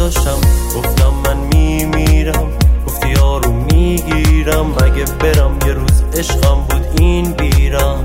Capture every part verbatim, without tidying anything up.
نذاشتم، گفتم من میمیرم، گفتی یارو میگیرم، مگه برم یه روز عشقم بود این بیرم.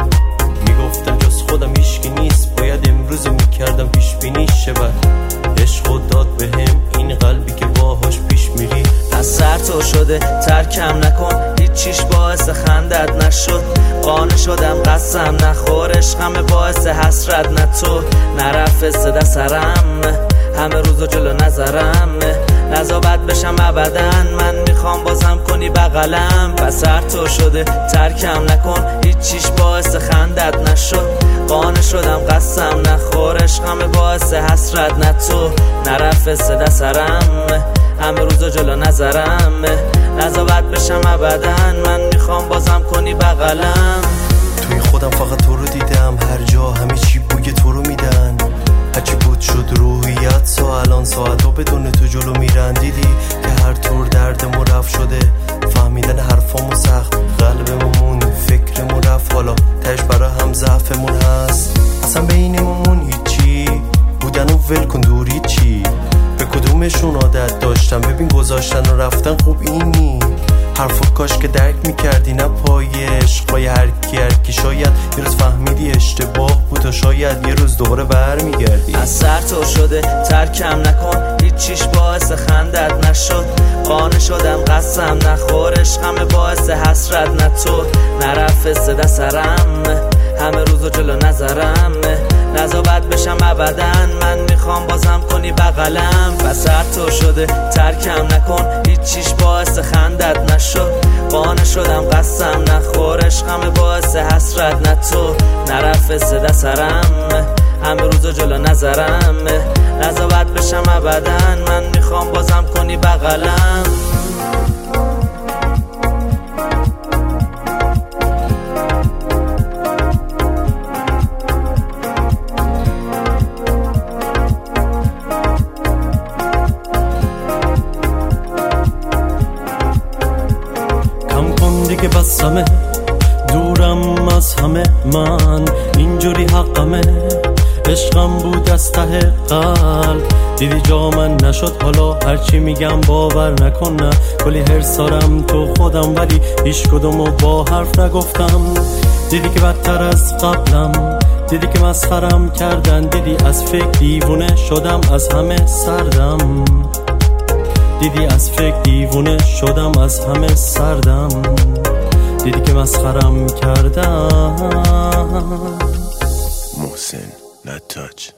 میگفتم جز خودم هیچکی نیست، باید امروز میکردم پیش بینی شبه، عشق داد بهم این قلبی که باهاش پیش میری. از سر تو شده ترکم نکن، هیچیش باعث خندت نشد، قانع شدم قسم نخور، عشقم باعث حسرت نه تو نرفت صدا سرم، همه روزو جلو نظرم، نزا بد بشم ابدا، من میخوام بازم کنی بغلم. پس سر تو شده ترکم نکن، هیچیش باعث خندت نشد، قانع شدم قسم نخور، عشقم باعث حسرت نه تو نرفت صدا سرم، همه روزو جلو نظرم، نزا بد بشم ابدا، من میخوام بازم کنی بغلم. توی خودم فقط تو رو دیدم، هر جا همه چی بوی تو رو میدن، هرچی بود شد روحیت سا الان ساعت ها بدون تو جلو میرن. دیدی که هر طور دردمو رفت شده، فهمیدن حرفامو سخت، قلبمون فکرمون رفت، حالا تش برا هم ضعفمون هست، اصلا بینمون هیچی بودن و ول کن دوری چی، به کدومشون عادت داشتم، ببین گذاشتن و رفتن خوب اینی، حرفو کاش که درک میکردی نه پای عشقای هر کی هر کی، شاید یه روز فهمیدی اشتباه بود و شاید یه روز دوباره برمیگردی. از سر تو شده ترکم نکن، هیچیش باعث خندت نشد، قانع شدم قسم نخور، عشقم باعث حسرت نه تو نرفت صدا سرم، همه روزو جلو نظرم، نزا بد بشم ابدا، من میخوام بازم کنی بغلم. پس سر تو شده ترکم نکن، هیچیش باعث خندت نشد، قانع شدم قسم نخور، عشقم باعث حسرت نه تو نرفت صدا سرم، همه روزو جلو نظرم، نزا بد بشم ابدا، من میخوام بازم کنی بغلم. دیگه بسمه دورم از همه، من اینجوری حقمه، عشقم بود از ته قلب، دیدی جا من نشد، حالا هرچی میگم باور نکن، نه کلی هرسارم تو خودم ولی هیچ کدومو با حرف نگفتم. دیدی که بدتر از قبلم، دیدی که مسخرم کردن، دیدی از فکر دیوونه شدم، از همه سردم، دیدی از فکر دیوونه شدم، از همه سردم، دیدی که مسخرم کردم. محسن لتاج.